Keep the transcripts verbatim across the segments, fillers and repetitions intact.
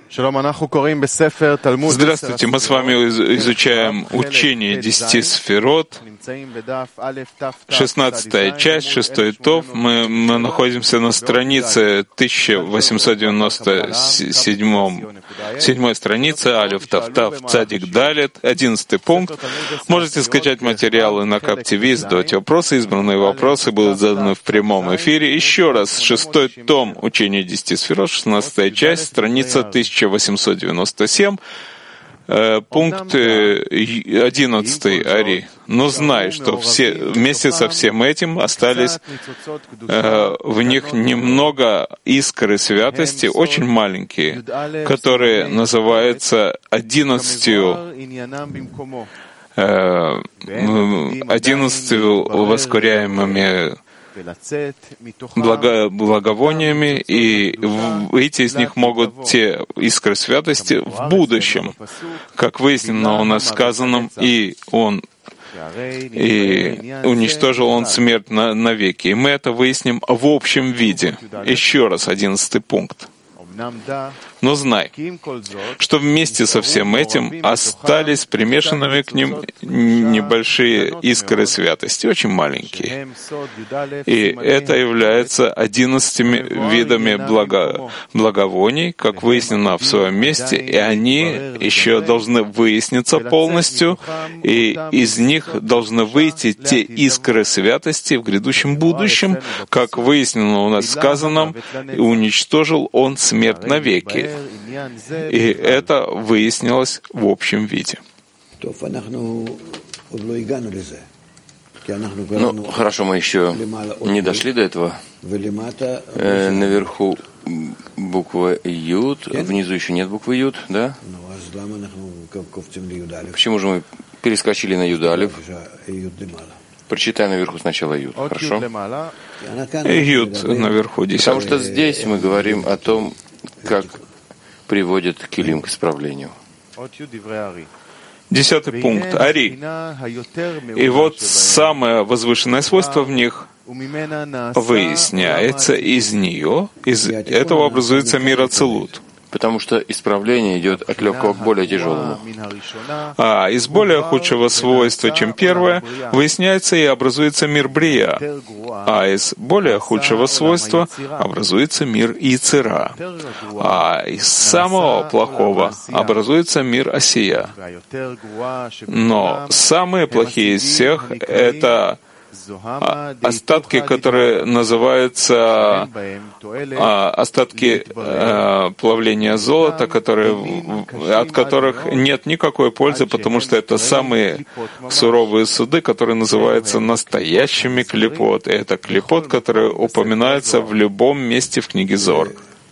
Здравствуйте, мы с вами изучаем учение десяти сферот, шестнадцатая часть, шестой тов. Мы, мы находимся на странице тысяча восемьсот девяносто семь, седьмой странице, Алиф, Тав, Тав, Цадик, Далет, одиннадцатый пункт. Можете скачать материалы на Кап-ТВ, задавать вопросы. Избранные вопросы будут заданы в прямом эфире. Еще раз, шестой том учения десяти сферот, шестнадцатая часть, страница тысяча восемьсот девяносто семь, э, пункт одиннадцатый, Ари. Но знай, что все, вместе со всем этим остались э, в них немного искры святости, очень маленькие, которые называются одиннадцатью э, одиннадцатью воскуряемыми Благо, благовониями, и выйти из них могут те искры святости в будущем, как выяснено у нас сказано, и он и уничтожил он смерть на, навеки. И мы это выясним в общем виде. Еще раз, одиннадцатый пункт. Но знай, что вместе со всем этим остались примешанными к ним небольшие искры святости, очень маленькие. И это является одиннадцатью видами благо, благовоний, как выяснено в своем месте, и они еще должны выясниться полностью, и из них должны выйти те искры святости в грядущем будущем, как выяснено у нас сказано, и уничтожил он смерть навеки. И это выяснилось в общем виде. Ну, хорошо, мы еще не дошли до этого. Э, наверху буква Юд, внизу еще нет буквы Юд, да? Почему же мы перескочили на Юд Алиф? Прочитай наверху сначала Юд, хорошо? Юд наверху, десятый. Потому что здесь мы говорим о том, как приводит килим к исправлению. Десятый пункт. Ари. И вот самое возвышенное свойство в них выясняется из нее, из этого образуется мир Ацилут. Потому что исправление идет от легкого к более тяжелому. А из более худшего свойства, чем первое, выясняется и образуется мир Брия. А из более худшего свойства образуется мир Ицера. А из самого плохого образуется мир Осия. Но самые плохие из всех — это остатки, которые называются а, остатки а, плавления золота, которые, от которых нет никакой пользы, потому что это самые суровые суды, которые называются настоящими клипот. И это клипот, который упоминается в любом месте в книге Зор.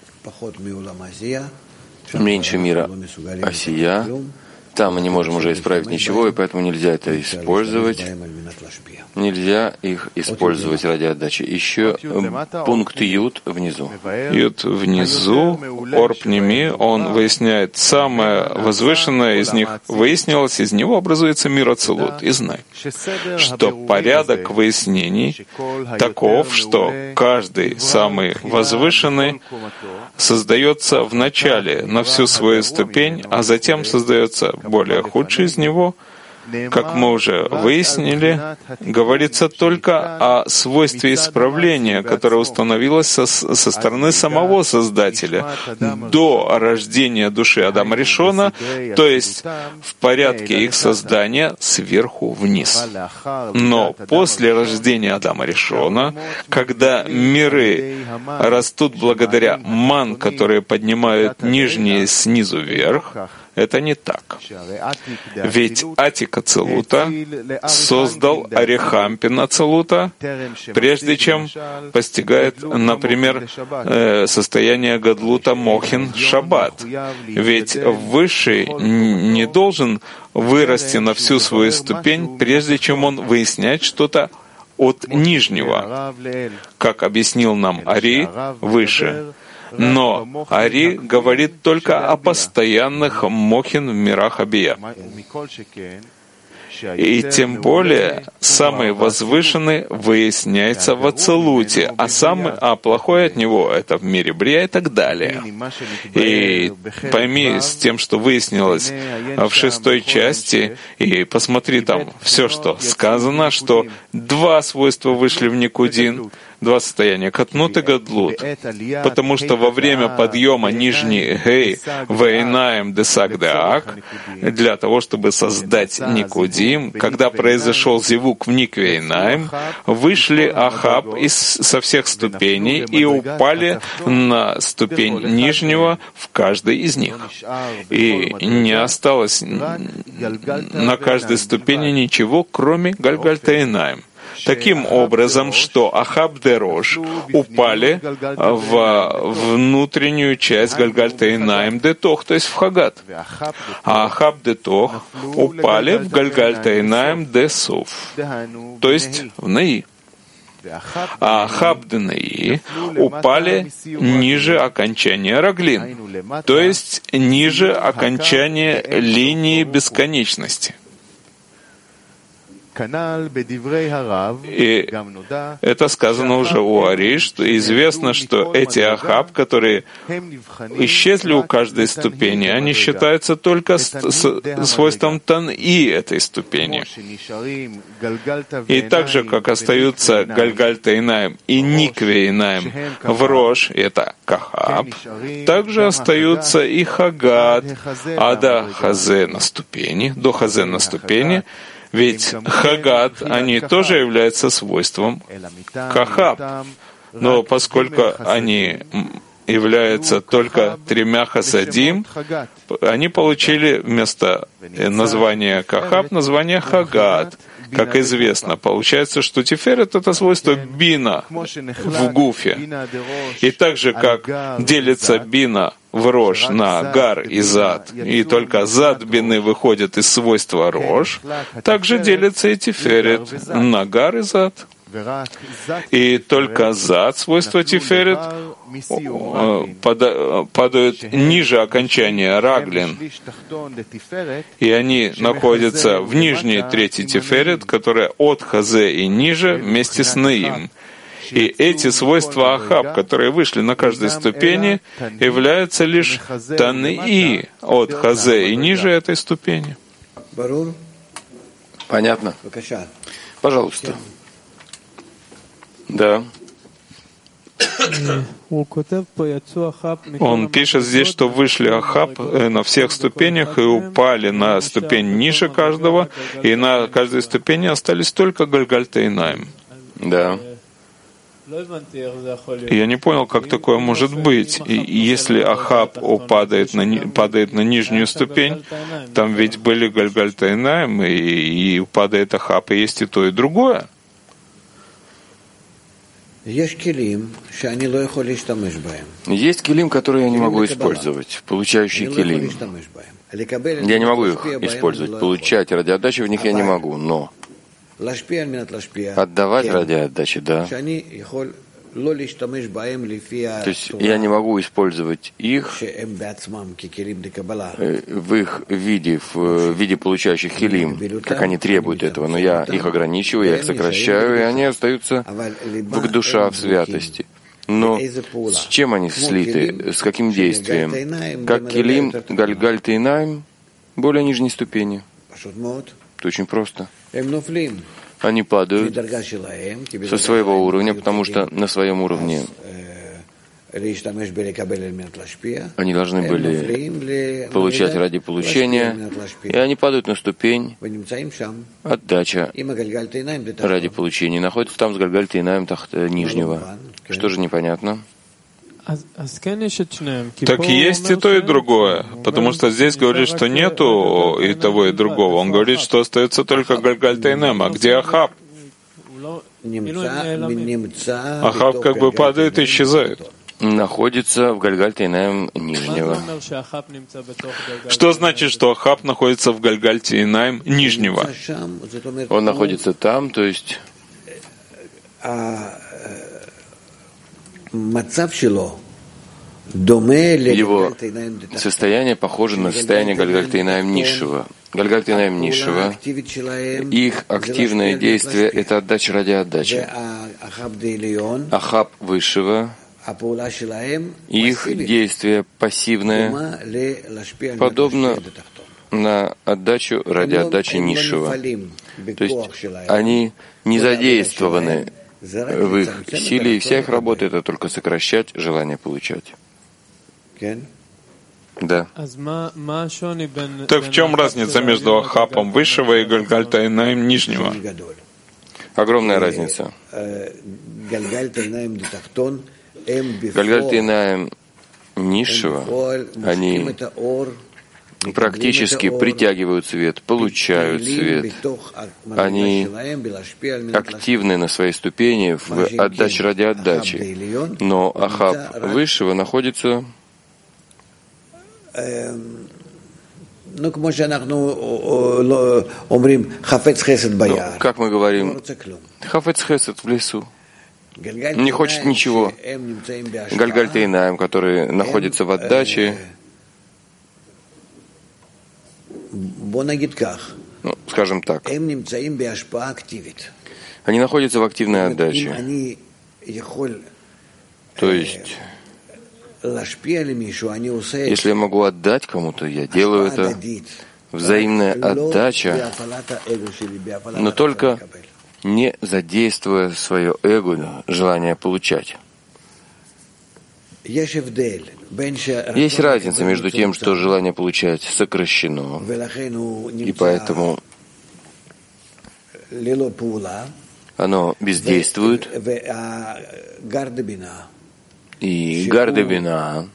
Меньше мира Осия. Там мы не можем уже исправить ничего, и поэтому нельзя это использовать. Нельзя их использовать ради отдачи. Еще пункт Юд внизу. Юд внизу, Орпними, он выясняет, самое возвышенное из них выяснилось, из него образуется мир Ацилут. И знай, что порядок выяснений таков, что каждый самый возвышенный создается в начале на всю свою ступень, а затем создается более худший из него. Как мы уже выяснили, говорится только о свойстве исправления, которое установилось со, со стороны самого Создателя до рождения души Адама Ришона, то есть в порядке их создания сверху вниз. Но после рождения Адама Ришона, когда миры растут благодаря ман, которые поднимают нижние снизу вверх, это не так. Ведь Атик Ацилута создал Арихампин Ацилута, прежде чем постигает, например, состояние Гадлута Мохин Шаббат. Ведь Высший не должен вырасти на всю свою ступень, прежде чем он выясняет что-то от нижнего, как объяснил нам Ари выше. Но Ари говорит только о постоянных мохин в мирах Абия. И тем более самый возвышенный выясняется в Ацилуте, а самый, а плохой от него это в мире Брия и так далее. И пойми с тем, что выяснилось в шестой части, и посмотри там все, что сказано, что два свойства вышли в Никудин, два состояния, катнут и гадлут, потому что во время подъема нижний гей вейнаем десак деак, для того, чтобы создать Никудим, когда произошел зивук в Никвейнаем, вышли Ахаб из, со всех ступеней и упали на ступень нижнего в каждой из них. И не осталось на каждой ступени ничего, кроме Гальгальтейнаем. Таким образом, что Ахаб де Рош упали в внутреннюю часть Гальгальтейнаим де Тох, то есть в Хагат. А Ахаб де Тох упали в Гальгальтейнаим де Суф, то есть в Наи. А Ахаб де Наи упали ниже окончания Раглин, то есть ниже окончания линии бесконечности. И это сказано уже у Ари, что известно, что эти Ахаб, которые исчезли у каждой ступени, они считаются только с, с свойством Тан-И этой ступени. И так же, как остаются Гальгальтейнаим и Никвейнаим в Рош, это Кахаб, также остаются и Хагат, а до Хазе на ступени, до Хазе на ступени, ведь Хагат, они тоже являются свойством Кахаб. Но поскольку они являются только тремя хасадим, они получили вместо названия Кахаб название Хагат. Как известно, получается, что Тиферет — это свойство бина в гуфе. И так же, как делится бина в Рош на гар и зад, и только зад бины выходит из свойства Рош, также делится и Тиферет на гар и зад. И только зад, свойство Тиферет, падают ниже окончания Раглин, и они находятся в нижней трети Тиферет, которая от Хазе и ниже вместе с Наим. И эти свойства Ахаб, которые вышли на каждой ступени, являются лишь Тан-И от Хазе и ниже этой ступени. Понятно? Пожалуйста. Да. Он пишет здесь, что вышли Ахаб на всех ступенях и упали на ступень ниже каждого, и на каждой ступени остались только Гальгальтейнаим. Да. Я не понял, как такое может быть. И если Ахаб падает на, падает на нижнюю ступень, там ведь были Гальгальтейнаим, и, и падает Ахаб, и есть и то, и другое. Есть килим, которые я не могу использовать, получающие килим. Я не могу их использовать, получать ради отдачи в них я не могу, но отдавать ради отдачи, да. То есть я не могу использовать их в их виде, в виде получающих хилим, как они требуют этого, но я их ограничиваю, я их сокращаю, и они остаются в душа, в святости. Но с чем они слиты, с каким действием? Как килим Гальгальтейнаим, более нижней ступени. Это очень просто. Они падают со своего уровня, потому что на своем уровне они должны были получать ради получения, и они падают на ступень отдача ради получения. Находятся там с Гальгальтейнаим нижнего. Что же непонятно? Так есть и то, и другое, потому что здесь говорит, что нету и того, и другого. Он говорит, что остается только Гальгальтейнаим. А где Ахаб? Ахаб как бы падает и исчезает. Находится в Гальгальтейнаим нижнего. Что значит, что Ахаб находится в Гальгальтейнаим нижнего? Он находится там, то есть Его состояние похоже на состояние Гальгальта-Инаим Низшего. Гальгальта-Инаим Низшего, их активное действие — это отдача ради отдачи. Ахаб Высшего, их действие пассивное подобно на отдачу ради отдачи Низшего. То есть они не задействованы в их силе, и вся их работа — это только сокращать желание получать. Да. Так в чем разница между Ахапом Высшего и Гальгальта-Инаим Нижнего? Огромная разница. Гальгальта-Инаим Низшего, они практически притягивают свет, получают свет. Они активны на своей ступени в отдаче ради отдачи. Но Ахаб Высшего находится Ну, как мы говорим, хафец хесед в лесу. Не хочет ничего. Гальгальта-Инаим, которые находятся в отдаче, ну, скажем так, они находятся в активной отдаче. То есть, если я могу отдать кому-то, я делаю это. Взаимная отдача, но только не задействуя свое эго, желание получать. Есть разница между тем, что желание получать сокращено, и поэтому оно бездействует, и гардебина,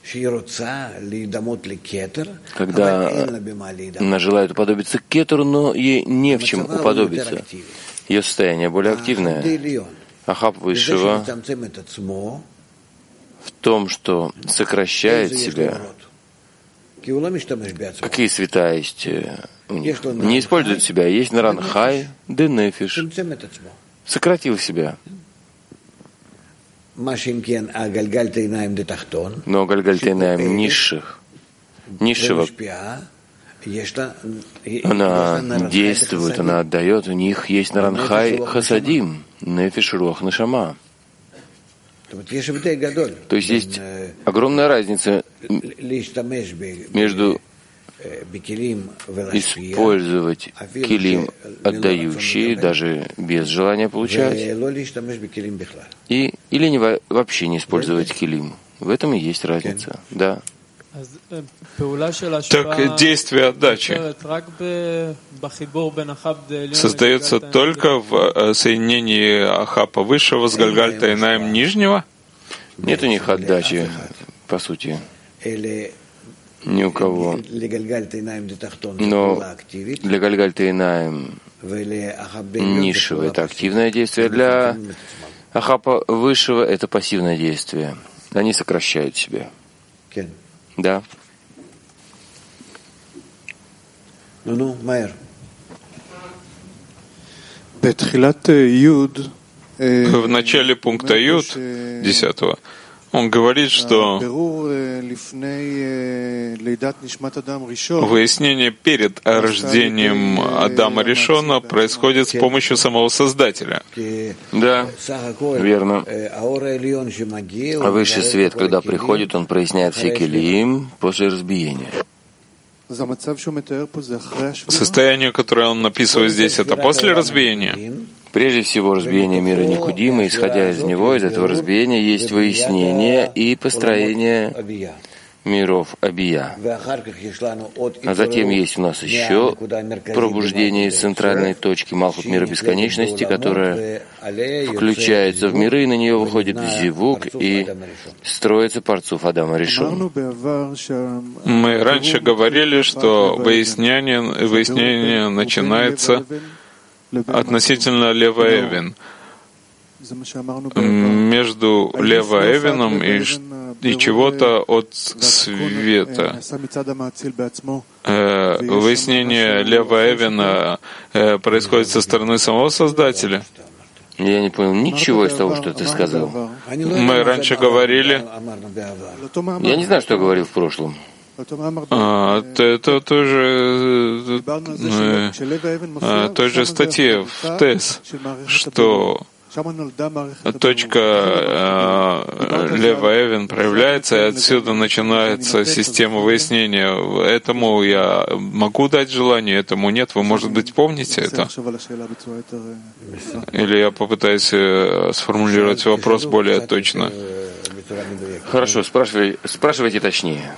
когда она желает уподобиться кетеру, но ей не в чем уподобиться. Ее состояние более активное. Ахаб Высшего в том, что сокращает себя. Какие света есть у них? Не использует себя. Есть Наранхай, Денефиш. Сократил себя. Но Гальгальта-Инаим низших, низшего, она действует, она отдает, у них есть Наранхай Хасадим, Нефиш Руах Нешама. То есть есть огромная разница между использовать килим отдающие, даже без желания получать, и, или не, вообще не использовать килим. В этом и есть разница. Да. Так действие отдачи создается только в соединении Ахапа Высшего с Гальгальта-Инаим Нижнего? Нет у них отдачи, по сути. Ни у кого. Но для Гальгальта-Инаим Низшего это активное действие, для Ахапа Высшего это пассивное действие. Они сокращают себя. Да. Ну-ну, Майер. В начале пункта Юд, десятого, он говорит, что выяснение перед рождением Адама Ришона происходит с помощью самого Создателя. Да, верно. А высший свет, когда приходит, он проясняет все келим после разбиения. Состояние, которое он написывает здесь, это после разбиения? Прежде всего, разбиение мира Никудима, исходя из него, из этого разбиения есть выяснение и построение миров Абия. А затем есть у нас еще пробуждение из центральной точки Малхут мира бесконечности, которая включается в миры, и на нее выходит Зивук, и строится парцуф Адама Ришон. Мы раньше говорили, что выяснение, выяснение начинается относительно Лева-Эвен. Между Лева-Эвеном и, и чего-то от света. Э, выяснение Лева-Эвена э, происходит со стороны самого Создателя. Я не понял ничего из того, что ты сказал. Мы раньше говорили... Я не знаю, что я говорил в прошлом. А, это тоже э, той же статье в ТЭС, что точка э, Лева Эвен проявляется, и отсюда начинается система выяснения. Этому я могу дать желание, этому нет. Вы, может быть, помните это? Или я попытаюсь сформулировать вопрос более точно? Хорошо, спрашивай, спрашивайте точнее.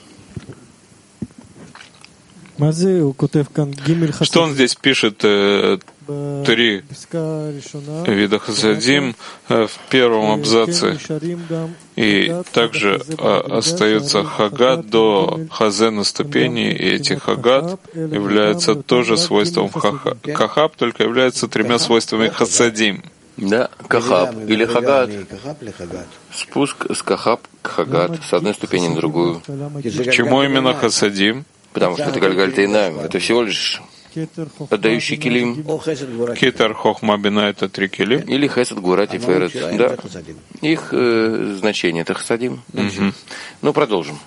Что он здесь пишет? Э, три вида хасадим в первом абзаце. И также остается хагат до хазена ступени, и эти хагат являются тоже свойством кахаб, только являются тремя свойствами хасадим. Да, кахаб или хагат. Спуск с кахаб к хагат, с одной ступени на другую. Почему именно хасадим? Потому что это гальгальтейнаем, это всего лишь отдающий килим. Кетер, хохма, бина — это три килим. Или хесед, гура, тиферет. Да. Их э, значение — это хасадим. Угу. Ну, продолжим.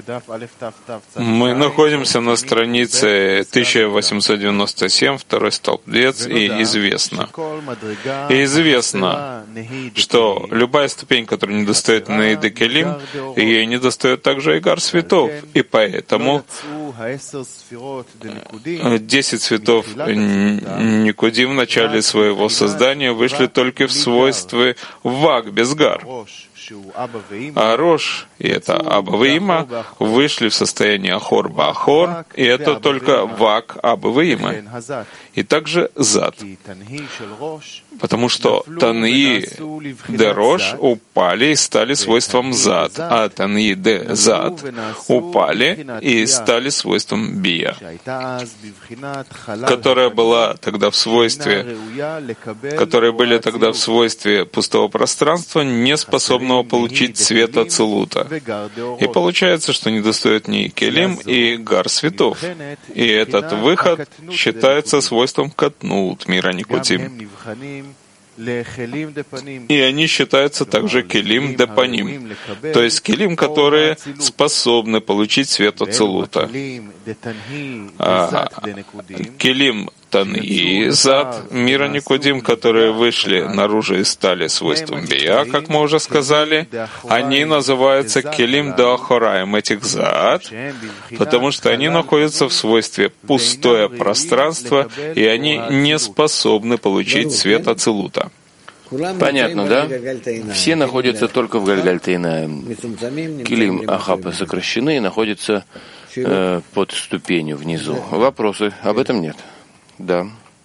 Мы находимся на странице тысяча восемьсот девяносто семь, второй столбец, и известно. И известно, что любая ступень, которая не достает Нейда Келим, ей не достает также и гар светов. И поэтому десять цветов Никудим в начале своего создания вышли только в свойстве вак, без гар. А Рош, и это Аба и Има, вышли в состояние Ахор Бахор, и это только Вак Аба и Има. И также Зад. Потому что Таньи де Рош упали и стали свойством Зад, а Таньи де Зад упали и стали свойством Бия, которая была тогда в свойстве, которые были тогда в свойстве пустого пространства, не способного получить цвет ацилута. И получается, что не достает ни келим и гар светов. И этот выход считается свойством катнут мира Никудим. И они считаются также келим депаним, то есть келим, которые способны получить свет ацилута. А келим Таньи Зад мира Никудим, которые вышли наружу и стали свойством Бия, как мы уже сказали, они называются келим даахораем этих Зад, потому что они находятся в свойстве пустое пространство, и они не способны получить свет ацилута. Понятно, да? Все находятся только в Гальгальтейнаем. Килим Ахапа сокращены и находятся э, под ступенью внизу. Вопросы? Об этом нет. Да.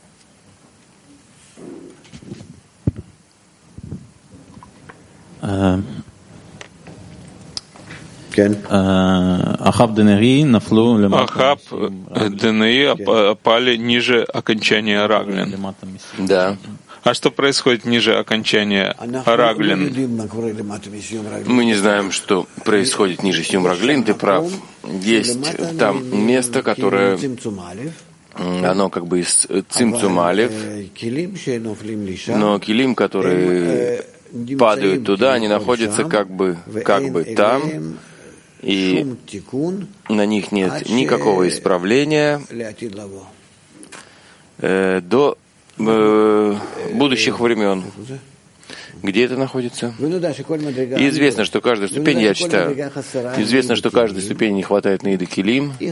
Ахаб Денери Ахаб Денери опали ниже окончания Раглин. Да. А что происходит ниже окончания Раглин? Мы не знаем, что происходит ниже Сьюм Раглин, ты прав. Есть там место, которое... Оно как бы из цимцумалев, но килим, которые падают туда, они находятся как бы, как бы там, и на них нет никакого исправления э, до э, будущих времен. Где это находится? И известно, что каждая ступень, я читаю, известно, что каждой ступени не хватает Нейда Келим и,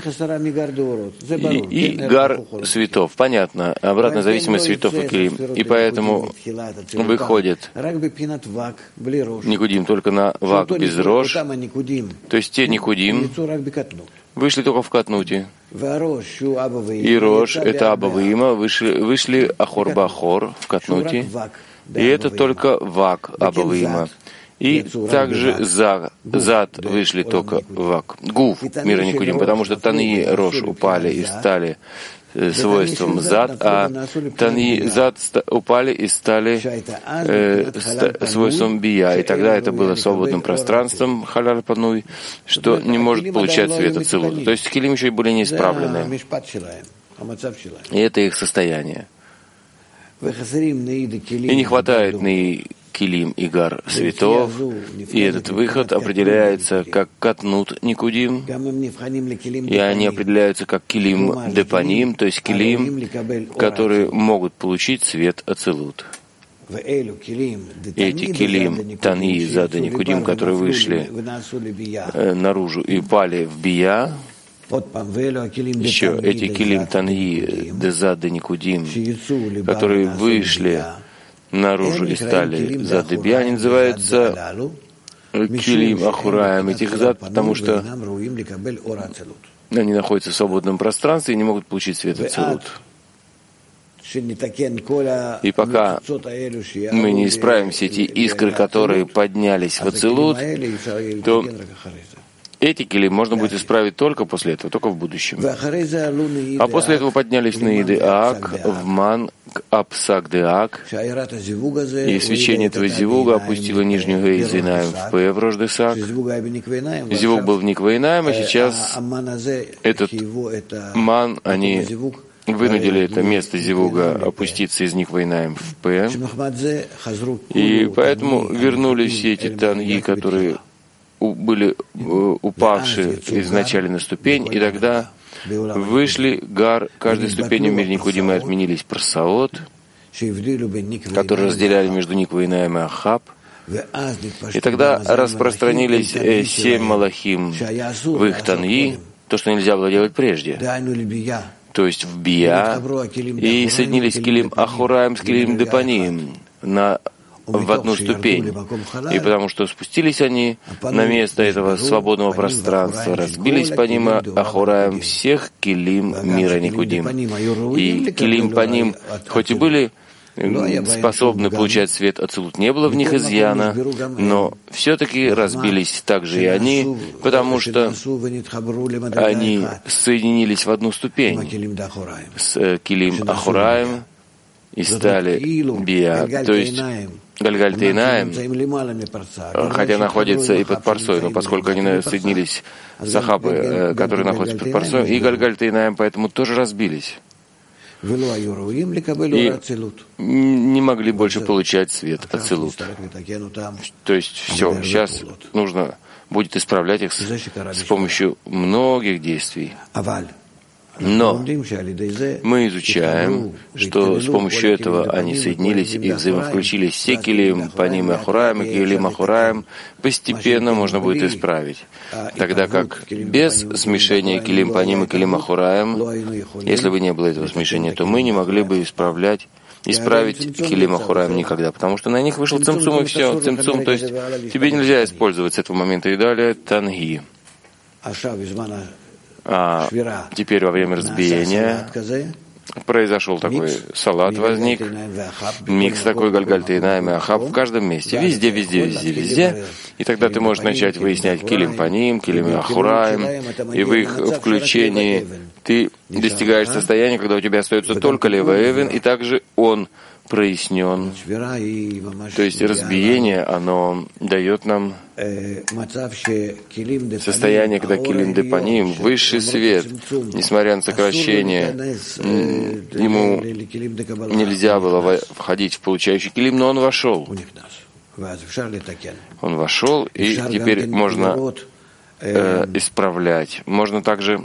и гар светов. Понятно. Обратная зависимость светов и Келим. И поэтому выходит Никудим только на Вак без Рош, то есть те Никудим вышли только в Катнуте. И Рош, это Аба и Има, вышли, вышли Ахор Бахор в Катнуте. И это только Вак Абавима. И также Зад, зад вышли только Вак. Гуф мира Никудим, потому что Таньи Рош упали и стали свойством Зад, а Таньи Зад упали и стали э, ста, свойством Бия. И тогда это было свободным пространством, халяль пануй, что не может получать свет ацилута. То есть килим еще и были неисправлены. И это их состояние. И не хватает ни килим и гар светов, и этот выход определяется как катнут никудим, и они определяются как килим депаним, то есть килим, которые могут получить свет ацилут. Эти килим тани зада никудим, которые вышли э, наружу и пали в бия, еще эти килим танги дезады никудим, которые вышли наружу и стали зады бия, они называются килим ахураем этих зад, потому что они находятся в свободном пространстве и не могут получить свет ацилут. И пока мы не исправим все эти искры, которые поднялись в ацилут, то эти килим можно будет исправить только после этого, только в будущем. А после этого поднялись на Идеак, в Ман, Апсак Деак, и свечение этого зивуга опустило нижнюю Гей Зинаем в П в Рождесак. Зивуг был в Никвейнаем, а сейчас этот Ман, они вынудили это место зивуга опуститься из Никвейнаем в П, и поэтому вернулись все эти танги, которые были упавшие изначально на ступень, и тогда вышли гар каждой ступени в мире Никудим и отменились прасаот, которые разделяли между Никвейнаем и Ахаб, и тогда распространились семь малахим в их танги, то, что нельзя было делать прежде, то есть в бия, и соединились килим ахураем с килим депаним на в одну ступень. И потому что спустились они на место этого свободного пространства, разбились по ним, ахураем всех килим мира Никудим. И килим по ним, хоть и были способны получать свет ацилут, не было в них изъяна, но все-таки разбились также и они, потому что они соединились в одну ступень с килим ахураем и стали бия, то есть Гальгальтейнаем, хотя находится и под парсой, но поскольку они соединились с Ахабы, которые находятся под парсой, и Гальгальтейнаем, поэтому тоже разбились. И не могли больше получать свет ацилут. То есть все, сейчас нужно будет исправлять их с, с помощью многих действий. Но мы изучаем, что с помощью этого они соединились и взаимовключились все килим паним и ахураем, и килим ахураем постепенно можно будет исправить. Тогда как без смешения килим паним и килим ахураем, если бы не было этого смешения, то мы не могли бы исправлять исправить килим ахураем никогда, потому что на них вышел цимцум и все. Цимцум, то есть тебе нельзя использовать с этого момента и далее танги. А теперь во время разбиения произошел такой салат, возник, микс такой Гальгальтейнаем и Ахаб в каждом месте, везде, везде, везде, везде. И тогда ты можешь начать выяснять килим паним, килим ахураем, и в их включении ты достигаешь состояния, когда у тебя остается только левый эвен, и также он прояснен. То есть разбиение, оно дает нам состояние, когда килим депаним, высший свет, несмотря на сокращение, ему нельзя было входить в получающий килим, но он вошел. Он вошел, и теперь можно э, исправлять. Можно также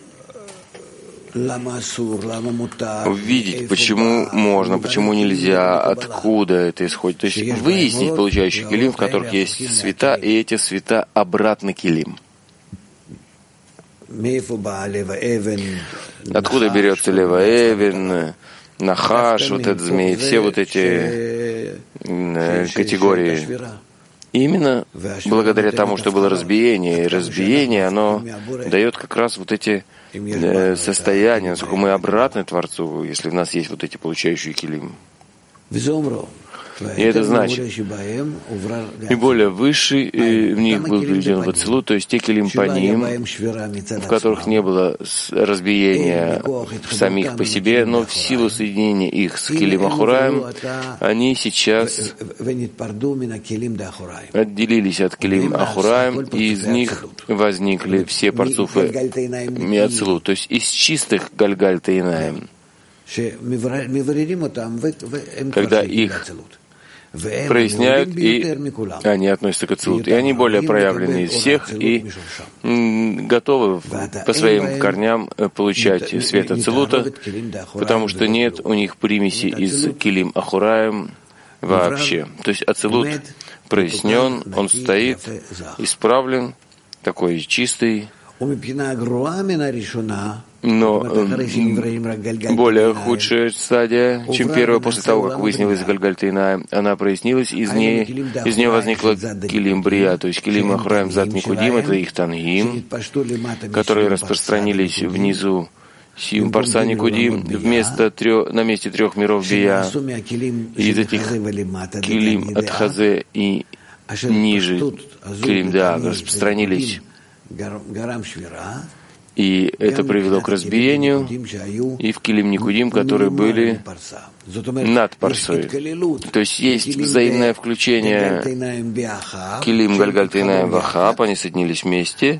увидеть, почему можно, почему нельзя, откуда это исходит. То есть выяснить получающий килим, в которых есть света, и эти света обратно килим. Откуда берется левоэвен, нахаш, вот этот змей, все вот эти категории. И именно благодаря тому, что было разбиение, и разбиение, оно дает как раз вот эти состояния, насколько мы обратны Творцу, если в нас есть вот эти получающие килим. И это значит, и более высший в них был приведен в ацилут, то есть те килим паним, в которых не было разбиения самих по себе, но в силу соединения их с килим ахураем, они сейчас отделились от килим ахураем, и из них возникли все парцуфы миацилут, то есть из чистых гальгальтейнаем. когда их проясняют, и они относятся к ацилут. И они более проявлены из всех и готовы по своим корням получать свет ацилута, потому что нет у них примеси из килим ахураем вообще. То есть ацилут прояснен, он стоит, исправлен, такой чистый, но более худшая стадия, чем первая, после того, как выяснилась Гальгальта, она прояснилась, из нее, из нее возникла килим брия, то есть килим ахураем зат никудим, это их тангим, которые распространились внизу сим парса никудим, вместо трех, на месте трех миров бия, из этих килим от хазе и ниже килим да распространились. И это привело к разбиению и в килим никудим, которые были над парсой. То есть есть взаимное включение килим гальгальтайнаем вахаб, они соединились вместе.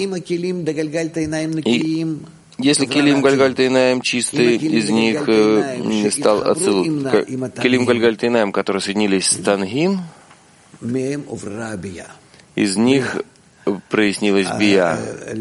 И если килим гальгальтайнаем чистый, из них э, стал ацилут. Килим гальгальтайнаем, которые соединились с тангим, из них прояснилась бия.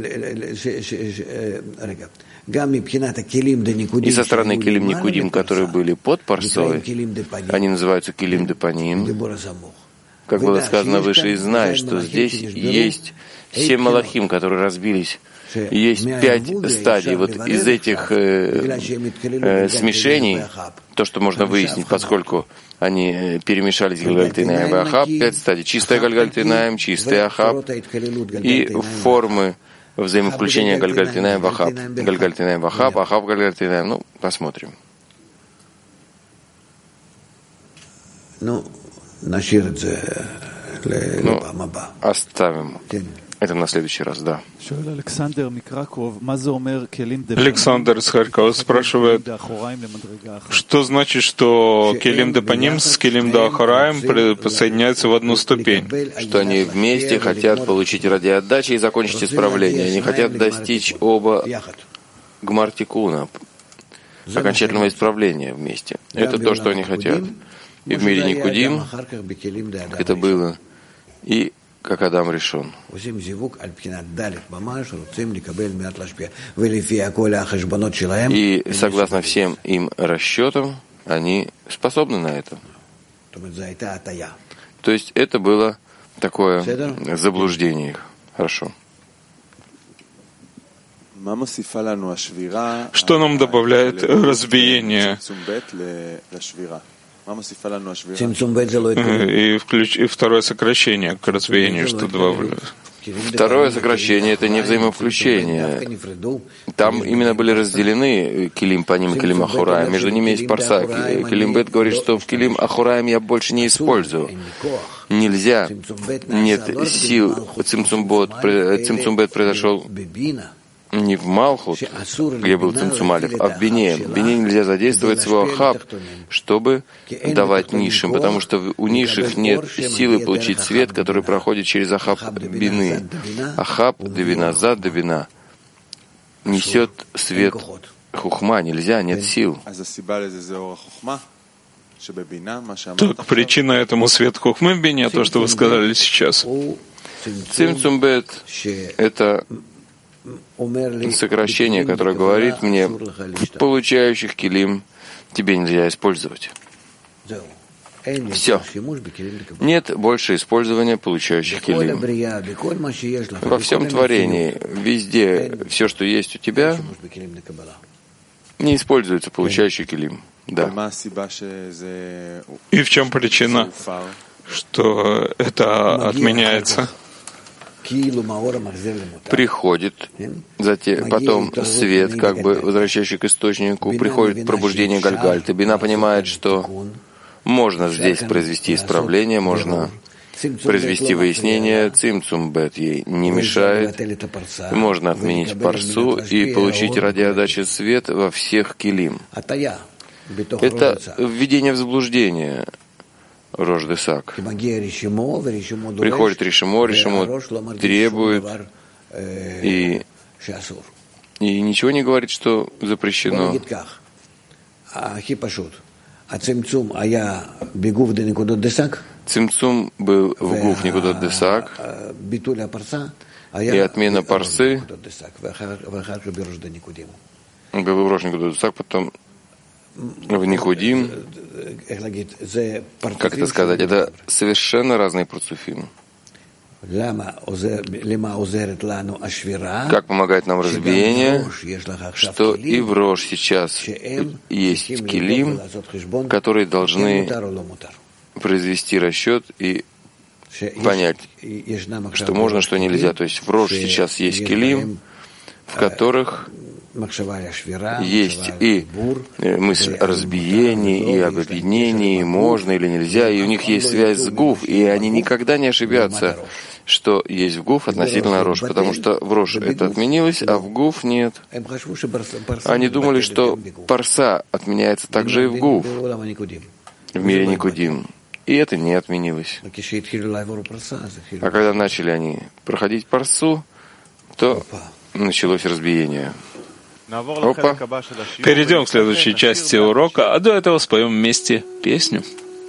И со стороны килим никудим, которые были под парсой, они называются килим депаним. Как было сказано выше, и знай, что здесь есть семь малахим, которые разбились. Есть пять стадий. Вот из этих э, э, смешений, то, что можно выяснить, поскольку они перемешались Гальгальтайнаем и Ахаб, пять стадий. Чистая Гальгальтайнаем, чистый Ахаб и формы взаимовключения Гальгальтайнаем в Ахаб. Гальгальтайнаем в Ахаб, Ахаб Гальгальтайнаем. Ну, посмотрим. Ну, оставим. Это на следующий раз, да. Александр из Харькова спрашивает, что значит, что килим депаним с килим да ахараем соединяются в одну ступень? Что они вместе хотят получить радиоотдачи и закончить исправление. Они хотят достичь оба гмартикуна, окончательного исправления вместе. Это то, что они хотят. И в мире Никудим это было. И как Адам решен. И согласно всем им расчетам, они способны на это. То есть это было такое заблуждение их. Хорошо. Что нам добавляет разбиение? И, включ... и второе сокращение к разбиению, что добавляет? Второе сокращение — это не взаимовключение. Там именно были разделены килим паним и килим ахураем. Между ними есть парса. Килим бет говорит, что в килим ахураем я больше не использую. Нельзя. Нет сил. Цимцум бет произошел не в Малхут, где был Цимцумалев, а в Бине. В Бине нельзя задействовать свой Ахаб, чтобы давать низшим, потому что у низших нет силы получить свет, который проходит через Ахаб Бины. Ахаб Девина, Зад Девина несет свет Хухма. Нельзя, нет сил. Так, причина этому свет Хухмы в Бине, то, что вы сказали сейчас. Цимцумбет — это сокращение, которое говорит мне, получающих килим тебе нельзя использовать. Все. Нет больше использования получающих килим. Во всем творении, везде, все, что есть у тебя, не используется получающий килим. Да. И в чем причина, что это отменяется? Приходит, затем, потом свет, как бы возвращающий к источнику, приходит пробуждение Гальгальты. Бина понимает, что можно здесь произвести исправление, можно произвести выяснение. Цимцумбет ей не мешает. Можно отменить парсу и получить радиоотдачу свет во всех килим. Это введение в заблуждение. Рождесак. Приходит Ришимо, Ришимо требует и, и ничего не говорит, что запрещено. Цимцум был в гуф Никудот Десак, и отмена парсы был в Рош Никудот Десак, потом в Никудим. Как это сказать? Это совершенно разные парцуфим. Как помогает нам разбиение, что и в Рош сейчас есть килим, которые должны произвести расчет и понять, что можно, что нельзя. То есть в Рош сейчас есть килим, в которых есть и мысль о разбиении, и об объединении, можно или нельзя, и у них есть связь с гуф, и они никогда не ошибятся, что есть в гуф относительно Рош, потому что в Рош это отменилось, а в гуф нет. Они думали, что парса отменяется также и в гуф, в мире Никудим, и это не отменилось. А когда начали они проходить парсу, то началось разбиение. Опа. Перейдем к следующей части урока, а до этого споем вместе песню.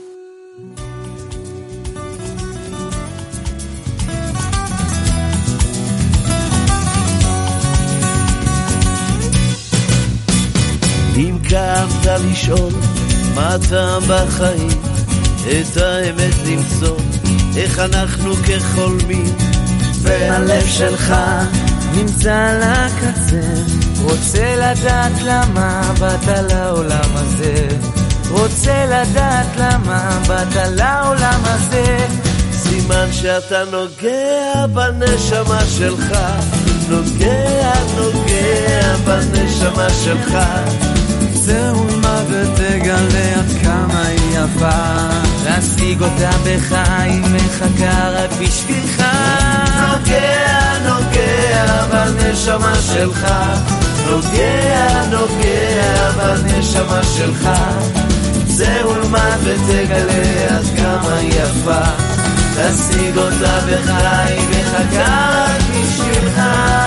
אם כאבת לשאול מה טעם בחיים, את האמת למצוא, איך אנחנו כחולמים, והלב שלך נמצא על הקצה, רוצה לדעת למה באת לעולם הזה, רוצה לדעת למה באת לעולם הזה, סימן שאתה נוגע בנשמה שלך, נוגע, נוגע בנשמה שלך, זהו מה ותגלה עד כמה היא יפה, להשיג אותה בך היא מחכה רק בשבילך, נוגע, נוגע בנשמה שלך, נוגע, נוגע בנשמה שלך, זהו מה ותגלה עד כמה היא יפה, להשיג אותה בך היא מחכה רק בשבילך.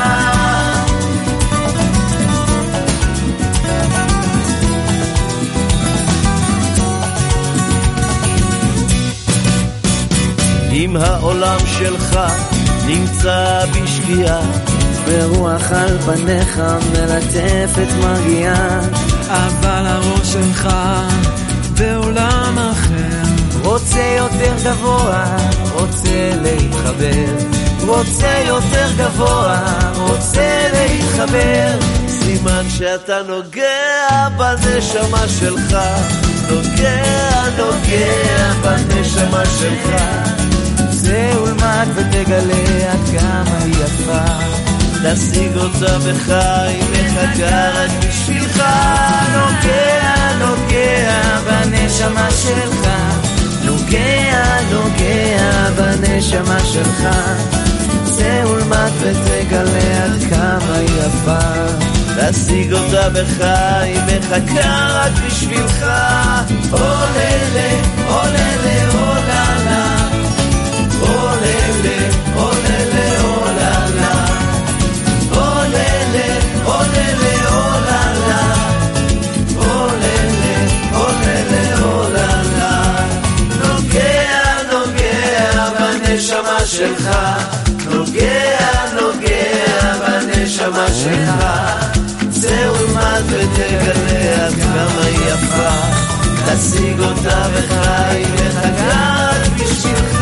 אם העולם שלך נמצא בשקיעה, ברוח על פניך מלטפת מרגיעה, אבל הראש שלך בעולם אחר, רוצה יותר גבוה, רוצה להתחבר, רוצה יותר גבוה, רוצה להתחבר, סימן שאתה נוגע בנשמה שלך, נוגע, נוגע בנשמה שלך, זהו למד ותגלה עד כמה היא יפה, תשיג אותה בך היא מחכה רק בשבילך, נוגע, נוגע בנשמה שלך, נוגע, נוגע בנשמה שלך, זהו למד ותגלה עד כמה היא יפה, תשיג אותה בך היא מחכה רק בשבילך, עוללה, עוללה, עוללה, עוללה, עוללה, עוללה, עוללה, עוללה, עוללה, עוללה, עוללה, עוללה, נוגע, נוגע בנשמה שלך, נוגע, נוגע בנשמה שלך, זהו למד ותגלה עד כמה היא יפה, תשיג אותה בך היא מחכה רק בשבילך,